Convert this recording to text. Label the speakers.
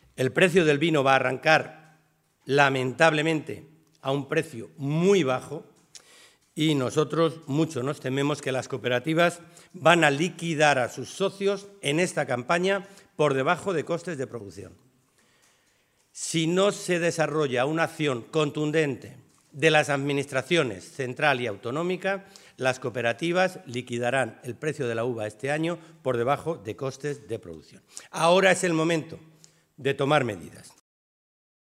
Speaker 1: El precio del vino va a arrancar, lamentablemente, a un precio muy bajo y nosotros mucho nos tememos que las cooperativas van a liquidar a sus socios en esta campaña por debajo de costes de producción. Si no se desarrolla una acción contundente de las administraciones central y autonómica, las cooperativas liquidarán el precio de la uva este año por debajo de costes de producción. Ahora es el momento de tomar medidas.